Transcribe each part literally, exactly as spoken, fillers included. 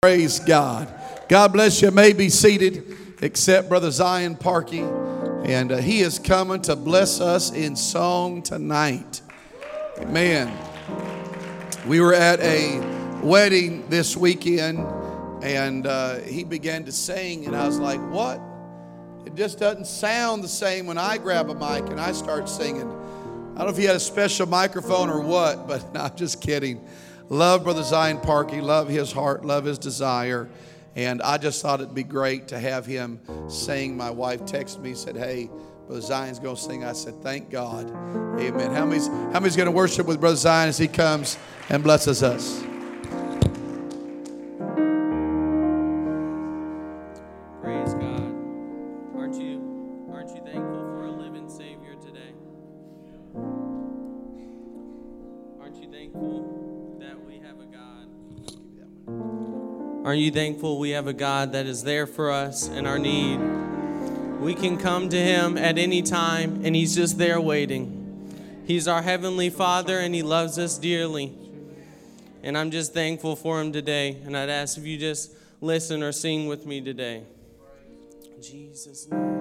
Praise God. God bless you. May be seated, except Brother Zion Parkey. And uh, he is coming to bless us in song tonight. Amen. We were at a wedding this weekend, and uh, he began to sing, and I was like, what? It just doesn't sound the same when I grab a mic and I start singing. I don't know if he had a special microphone or what, but no, I'm just kidding. Love Brother Zion Parkey, love his heart, love his desire. And I just thought it'd be great to have him sing. My wife texted me, said, hey, Brother Zion's going to sing. I said, thank God. Amen. How many's, how many's going to worship with Brother Zion as he comes and blesses us? Praise God. Aren't you, aren't you thankful for a living Savior today? Aren't you thankful that we have a God? Aren't you thankful we have a God that is there for us in our need? We can come to Him at any time, and He's just there waiting. He's our Heavenly Father, and He loves us dearly. And I'm just thankful for Him today. And I'd ask if you just listen or sing with me today. In Jesus' name.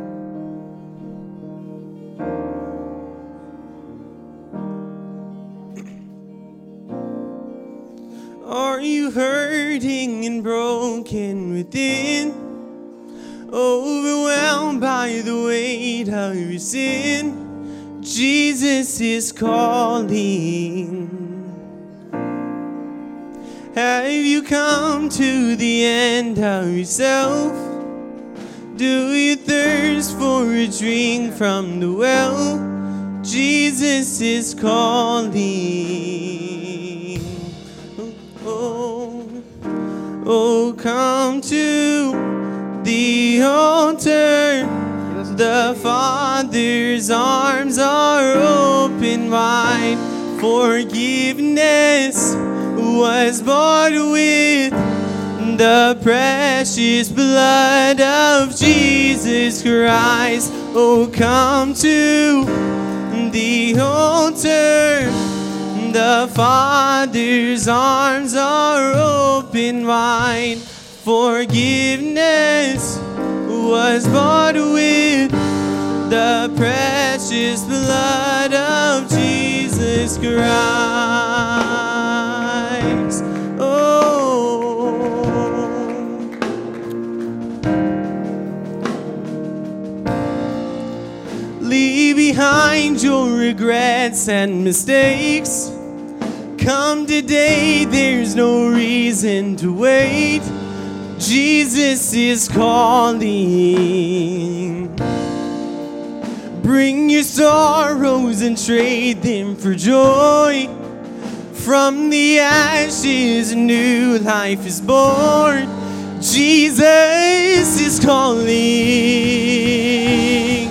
Are you hurting and broken within? Overwhelmed by the weight of your sin? Jesus is calling. Have you come to the end of yourself? Do you thirst for a drink from the well? Jesus is calling. Oh, come to the altar. The Father's arms are open wide. Forgiveness was bought with the precious blood of Jesus Christ. Oh, come to the altar. The Father's arms are open wide. Forgiveness was bought with the precious blood of Jesus Christ. Oh, leave behind your regrets and mistakes. Come today, there's no reason to wait. Jesus is calling. Bring your sorrows and trade them for joy. From the ashes, a new life is born. Jesus is calling.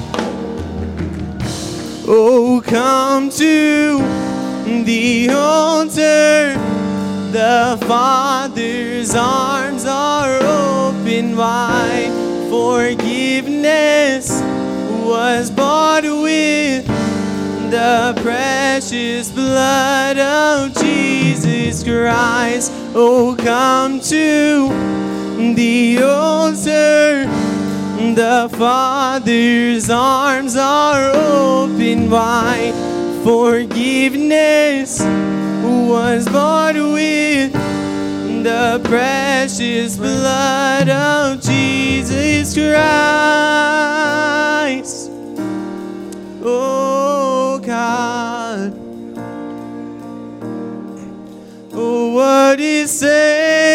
Oh, come to the altar. The Father's arms are open wide. Forgiveness was bought with the precious blood of Jesus Christ. Oh, come to the altar. The Father's arms are open wide. Forgiveness was bought with the precious blood of Jesus Christ. Oh God, oh, what is saved